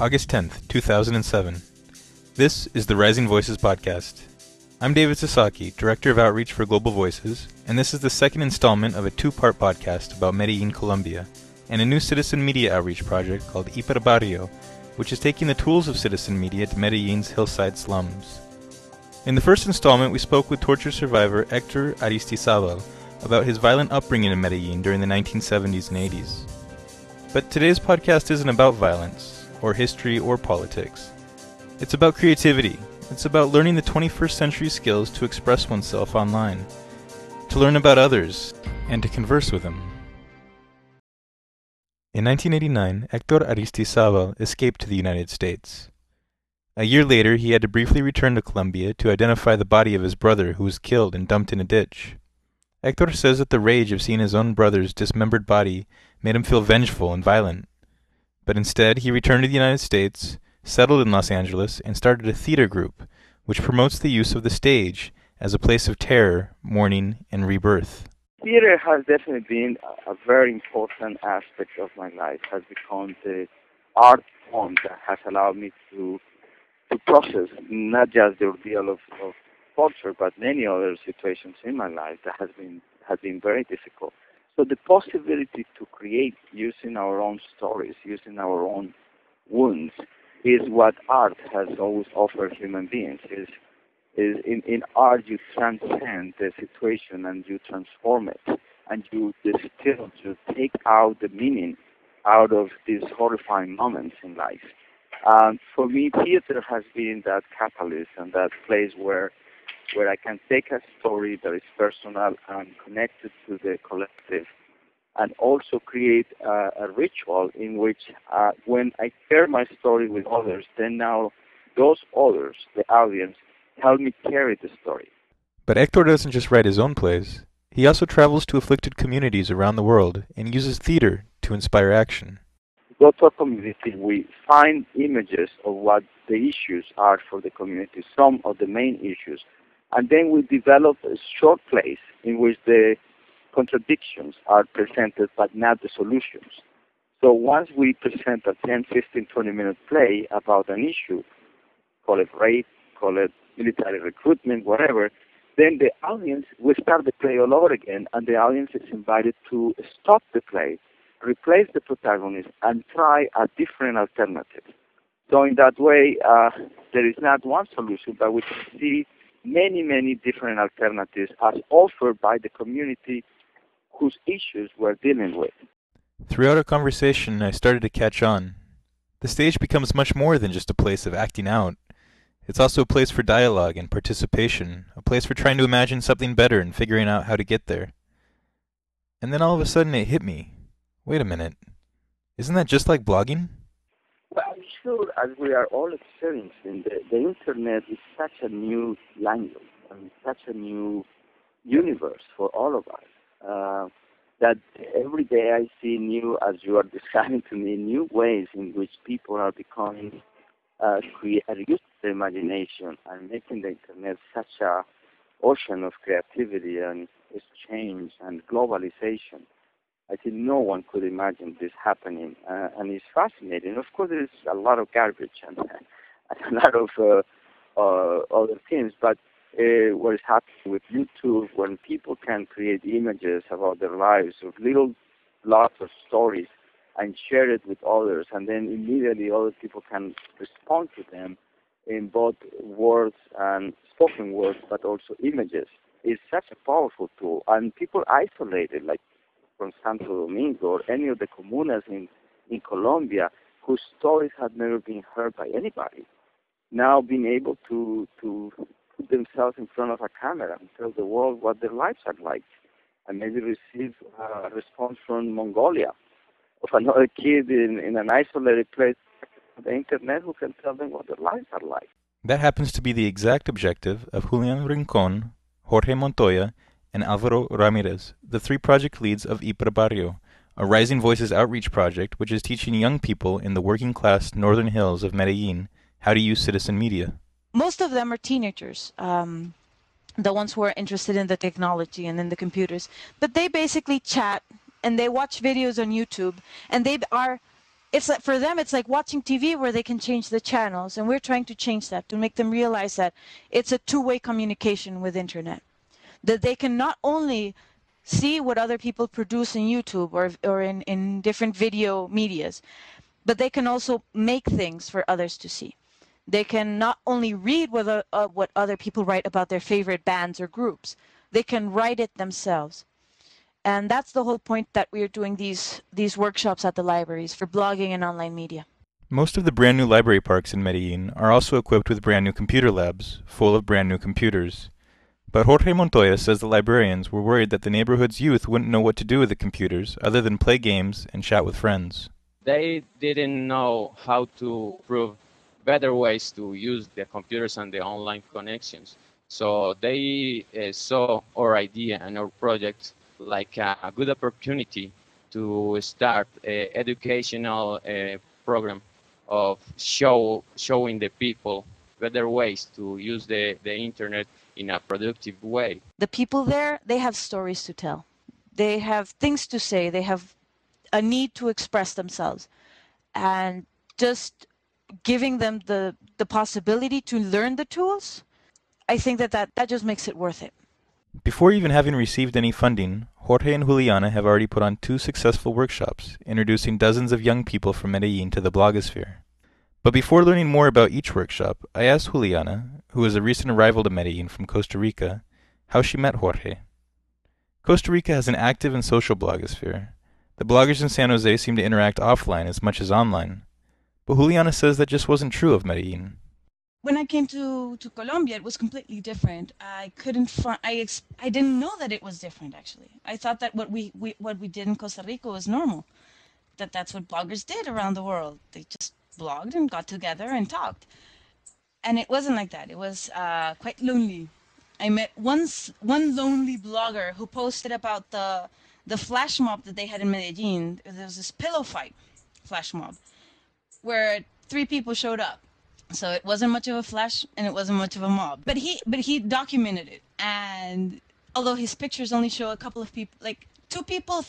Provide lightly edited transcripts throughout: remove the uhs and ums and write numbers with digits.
August 10th, 2007. This is the Rising Voices podcast. I'm David Sasaki, Director of Outreach for Global Voices, and this is the second installment of a two-part podcast about Medellin, Colombia, and a new citizen media outreach project called Y para Barrio, which is taking the tools of citizen media to Medellin's hillside slums. In the first installment, we spoke with torture survivor Hector Aristizabal about his violent upbringing in Medellin during the 1970s and 80s. But today's podcast isn't about violence, or history, or politics. It's about creativity. It's about learning the 21st century skills to express oneself online, to learn about others, and to converse with them. In 1989, Hector Aristizabal escaped to the United States. A year later, he had to briefly return to Colombia to identify the body of his brother who was killed and dumped in a ditch. Hector says that the rage of seeing his own brother's dismembered body made him feel vengeful and violent. But instead, he returned to the United States, settled in Los Angeles, and started a theater group, which promotes the use of the stage as a place of terror, mourning, and rebirth. Theater has definitely been a very important aspect of my life, has become the art form that has allowed me to process not just the ordeal of culture, but many other situations in my life that has been very difficult. So the possibility to create using our own stories, using our own wounds, is what art has always offered human beings. In art you transcend the situation and you transform it, and you distill, you take out the meaning out of these horrifying moments in life. For me, theater has been that catalyst and that place where I can take a story that is personal and connected to the collective, and also create a ritual in which when I share my story with others, then now those others, the audience, help me carry the story. But Hector doesn't just write his own plays. He also travels to afflicted communities around the world and uses theater to inspire action. Go to a community, we find images of what the issues are for the community, some of the main issues, and then we develop a short plays in which the contradictions are presented but not the solutions. So once we present a 10, 15, 20-minute play about an issue, call it rape, call it military recruitment, whatever, then the audience will start the play all over again, and the audience is invited to stop the play, replace the protagonist, and try a different alternative. So in that way, there is not one solution, but we can see many, many different alternatives as offered by the community whose issues we're dealing with. Throughout our conversation, I started to catch on. The stage becomes much more than just a place of acting out. It's also a place for dialogue and participation, a place for trying to imagine something better and figuring out how to get there. And then all of a sudden it hit me. Wait a minute. Isn't that just like blogging? Well, I'm sure, as we are all experiencing, the Internet is such a new language and such a new universe for all of us, that every day I see new, as you are describing to me, new ways in which people are becoming using their imagination and making the Internet such a ocean of creativity and exchange and globalization. I think no one could imagine this happening, and it's fascinating. Of course, there is a lot of garbage and a lot of other things, but what is happening with YouTube, when people can create images about their lives, of little lots of stories, and share it with others, and then immediately other people can respond to them in both words and spoken words, but also images, is such a powerful tool. And people isolated, like from Santo Domingo or any of the comunas in Colombia, whose stories had never been heard by anybody, now being able to put themselves in front of a camera and tell the world what their lives are like, and maybe receive a response from Mongolia of another kid in an isolated place on the Internet who can tell them what their lives are like. That happens to be the exact objective of Julian Rincon, Jorge Montoya, and Alvaro Ramirez, the three project leads of Y para Barrio, a Rising Voices outreach project which is teaching young people in the working-class northern hills of Medellin how to use citizen media. Most of them are teenagers, the ones who are interested in the technology and in the computers. But they basically chat and they watch videos on YouTube, and they are it's like, for them, it's like watching TV where they can change the channels, and we're trying to change that to make them realize that it's a two-way communication with internet. That they can not only see what other people produce in YouTube or in different video medias, but they can also make things for others to see. They can not only read what other people write about their favorite bands or groups, they can write it themselves. And that's the whole point that we're doing these workshops at the libraries for blogging and online media. Most of the brand new library parks in Medellin are also equipped with brand new computer labs, full of brand new computers. But Jorge Montoya says the librarians were worried that the neighborhood's youth wouldn't know what to do with the computers other than play games and chat with friends. They didn't know how to prove better ways to use the computers and the online connections. So they saw our idea and our project like a good opportunity to start an educational program of showing the people better ways to use the internet in a productive way. The people there, they have stories to tell. They have things to say. They have a need to express themselves. And just giving them the possibility to learn the tools, I think that just makes it worth it. Before even having received any funding, Jorge and Juliana have already put on 2 successful workshops, introducing dozens of young people from Medellin to the blogosphere. But before learning more about each workshop, I asked Juliana, who is a recent arrival to Medellin from Costa Rica, how she met Jorge. Costa Rica has an active and social blogosphere. The bloggers in San Jose seem to interact offline as much as online. But Juliana says that just wasn't true of Medellin. When I came to Colombia, it was completely different. I didn't know that it was different, actually. I thought that what we did in Costa Rica was normal. That's what bloggers did around the world. They just blogged and got together and talked. And it wasn't like that. It was quite lonely. I met one lonely blogger who posted about the flash mob that they had in Medellin. There was this pillow fight flash mob where 3 people showed up. So it wasn't much of a flash and it wasn't much of a mob. But he documented it. And although his pictures only show a couple of people, like two people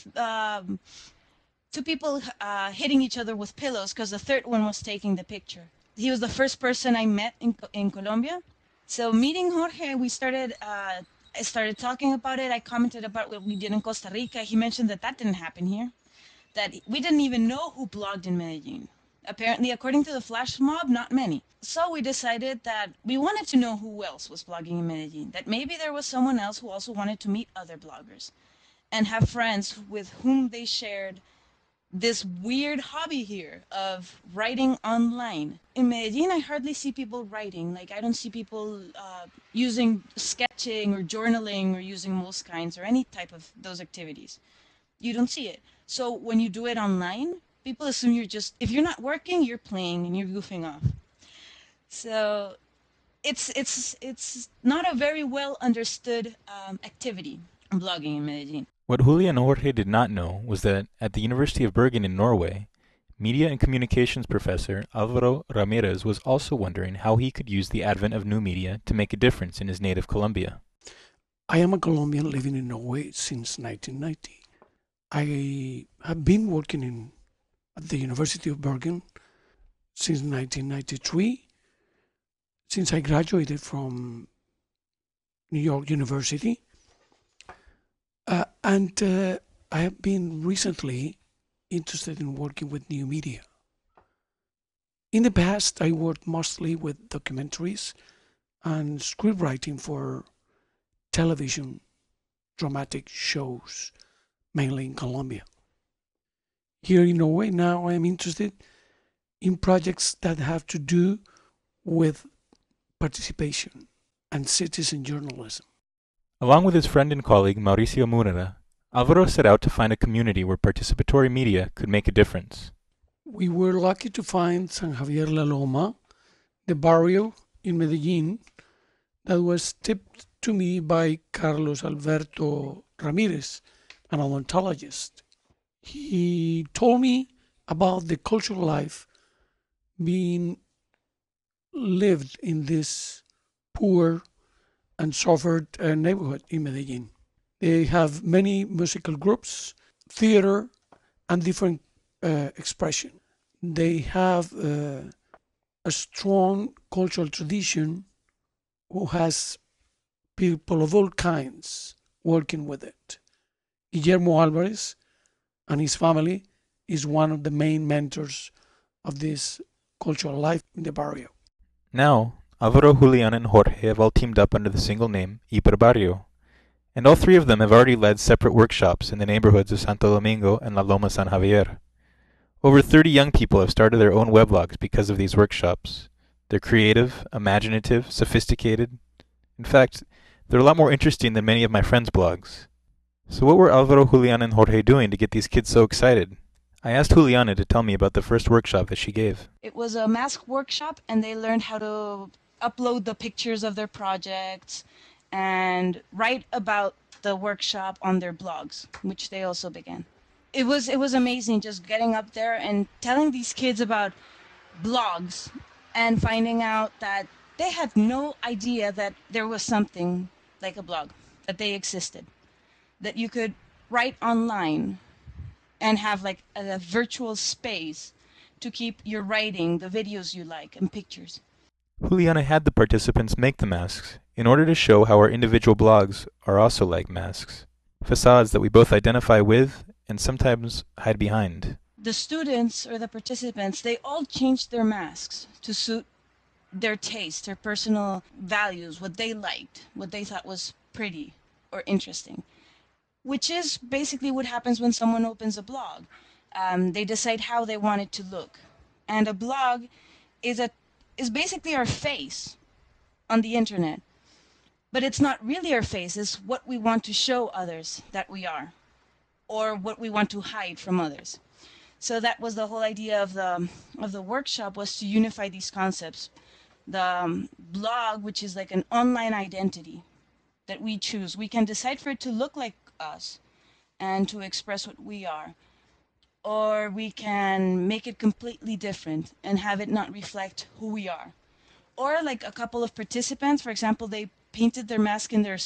hitting each other with pillows because the third one was taking the picture. He was the first person I met in Colombia. So meeting Jorge, I started talking about it. I commented about what we did in Costa Rica. He mentioned that didn't happen here, that we didn't even know who blogged in Medellin. Apparently, according to the flash mob, not many. So we decided that we wanted to know who else was blogging in Medellin, that maybe there was someone else who also wanted to meet other bloggers and have friends with whom they shared this weird hobby here of writing online. In Medellin, I hardly see people writing. Like, I don't see people using sketching or journaling or using Moleskines or any type of those activities. You don't see it. So when you do it online, people assume if you're not working, you're playing and you're goofing off. So it's not a very well understood activity, blogging in Medellin. What Julia and Jorge did not know was that at the University of Bergen in Norway, media and communications professor Alvaro Ramirez was also wondering how he could use the advent of new media to make a difference in his native Colombia. I am a Colombian living in Norway since 1990. I have been working at the University of Bergen since 1993, since I graduated from New York University. And I have been recently interested in working with new media. In the past, I worked mostly with documentaries and script writing for television dramatic shows, mainly in Colombia. Here in Norway now, I am interested in projects that have to do with participation and citizen journalism. Along with his friend and colleague Mauricio Murera, Alvaro set out to find a community where participatory media could make a difference. We were lucky to find San Javier La Loma, the barrio in Medellin that was tipped to me by Carlos Alberto Ramirez, an odontologist. He told me about the cultural life being lived in this poor and suffered neighborhood in Medellin. They have many musical groups, theater, and different expression. They have a strong cultural tradition who has people of all kinds working with it. Guillermo Alvarez and his family is one of the main mentors of this cultural life in the barrio. Now, Alvaro, Julian, and Jorge have all teamed up under the single name Hiperbarrio, and all three of them have already led separate workshops in the neighborhoods of Santo Domingo and La Loma San Javier. Over 30 young people have started their own weblogs because of these workshops. They're creative, imaginative, sophisticated. In fact, they're a lot more interesting than many of my friends' blogs. So what were Alvaro, Juliana, and Jorge doing to get these kids so excited? I asked Juliana to tell me about the first workshop that she gave. It was a mask workshop, and they learned how to upload the pictures of their projects and write about the workshop on their blogs, which they also began. It was amazing just getting up there and telling these kids about blogs and finding out that they had no idea that there was something like a blog, that they existed, that you could write online and have like a virtual space to keep your writing, the videos you like, and pictures. Juliana had the participants make the masks in order to show how our individual blogs are also like masks, facades that we both identify with and sometimes hide behind. The students or the participants, they all changed their masks to suit their taste, their personal values, what they liked, what they thought was pretty or interesting, which is basically what happens when someone opens a blog. They decide how they want it to look. And a blog is basically our face on the internet. But it's not really our face, it's what we want to show others that we are, or what we want to hide from others. So that was the whole idea of the workshop, was to unify these concepts. The blog, which is like an online identity that we choose. We can decide for it to look like us and to express what we are. Or we can make it completely different and have it not reflect who we are. Or like a couple of participants, for example, they painted their mask in their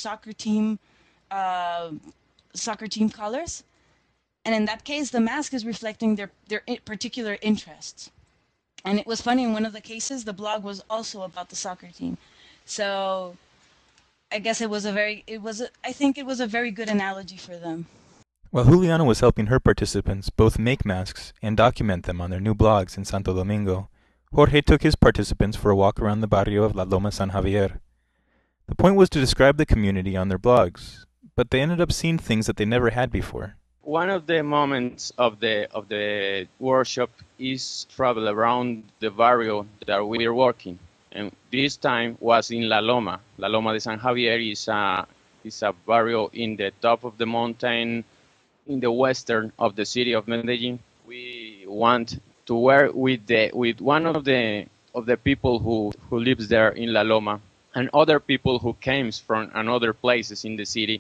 uh, soccer team colors. And in that case, the mask is reflecting their particular interests. And it was funny, in one of the cases, the blog was also about the soccer team. So I guess I think it was a very good analogy for them. While Juliana was helping her participants both make masks and document them on their new blogs in Santo Domingo, Jorge took his participants for a walk around the barrio of La Loma San Javier. The point was to describe the community on their blogs, but they ended up seeing things that they never had before. One of the moments of the workshop is travel around the barrio that we are working, and this time was in La Loma. La Loma de San Javier is a barrio in the top of the mountain in the western of the city of Medellin. We want to work with one of the people who lives there in La Loma, and other people who came from another places in the city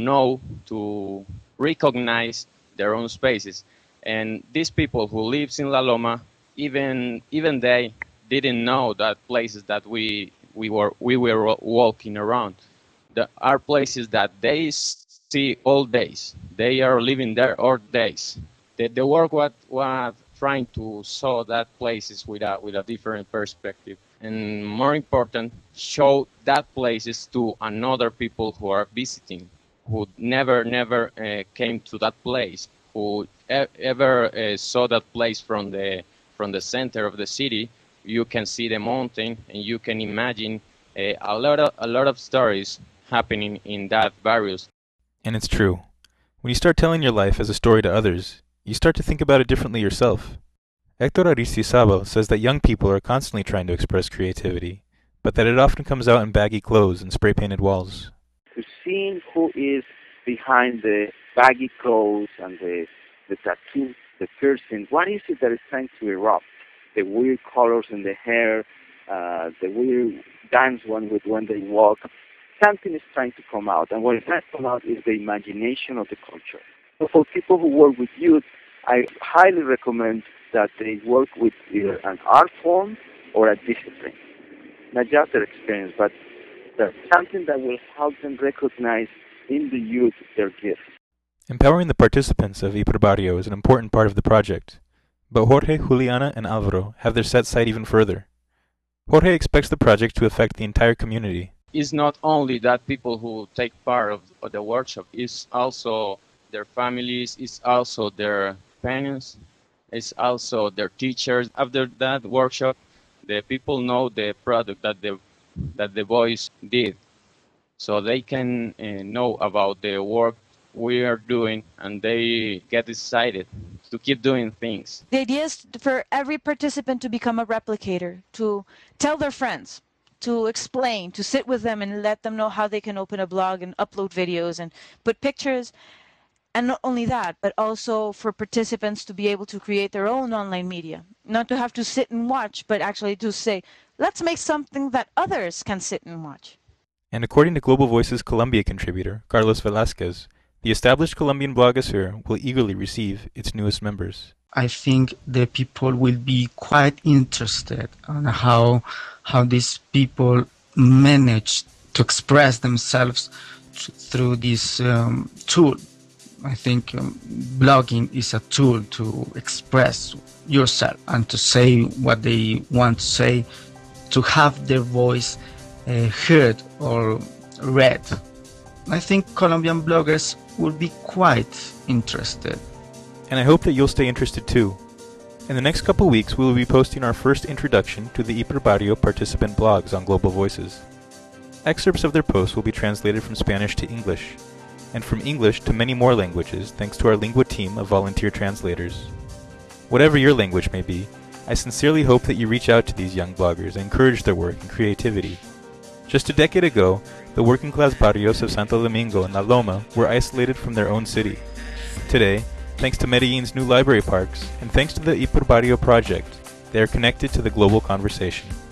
to recognize their own spaces. And these people who lives in La Loma, even they didn't know that places that we were walking around. There are places that they see all days. They are living there all days. The work was trying to show that places with a different perspective, and more important, show that places to another people who are visiting, who never came to that place, who ever saw that place from the center of the city. You can see the mountain, and you can imagine a lot of stories happening in that barrios. And it's true. When you start telling your life as a story to others, you start to think about it differently yourself. Hector Aristizabal says that young people are constantly trying to express creativity, but that it often comes out in baggy clothes and spray-painted walls. To see who is behind the baggy clothes and the tattoos, the piercing, what is it that is trying to erupt? The weird colors in the hair, the weird dance when they walk. Something is trying to come out, and what is trying to come out is the imagination of the culture. So for people who work with youth, I highly recommend that they work with either an art form or a discipline. Not just their experience, but something that will help them recognize in the youth their gifts. Empowering the participants of Hiperbarrio is an important part of the project, But Jorge, Juliana, and Alvaro have their set sight even further. Jorge expects the project to affect the entire community. It's not only that people who take part of the workshop, it's also their families, it's also their parents, it's also their teachers. After that workshop, the people know the product that the boys did, so they can know about the work we are doing, and they get excited to keep doing things. The idea is for every participant to become a replicator, to tell their friends, to explain, to sit with them and let them know how they can open a blog and upload videos and put pictures. And not only that, but also for participants to be able to create their own online media. Not to have to sit and watch, but actually to say, let's make something that others can sit and watch. And according to Global Voices Colombia contributor Carlos Velasquez, the established Colombian blogosphere will eagerly receive its newest members. I think the people will be quite interested on how these people manage to express themselves through this tool. I think blogging is a tool to express yourself and to say what they want to say, to have their voice heard or read. I think Colombian bloggers will be quite interested. And I hope that you'll stay interested too. In the next couple weeks, we will be posting our first introduction to the Hiperbarrio participant blogs on Global Voices. Excerpts of their posts will be translated from Spanish to English, and from English to many more languages thanks to our Lingua team of volunteer translators. Whatever your language may be, I sincerely hope that you reach out to these young bloggers and encourage their work and creativity. Just a decade ago, the working-class barrios of Santo Domingo and La Loma were isolated from their own city. Today, thanks to Medellin's new library parks, and thanks to the Hiperbarrio project, they are connected to the global conversation.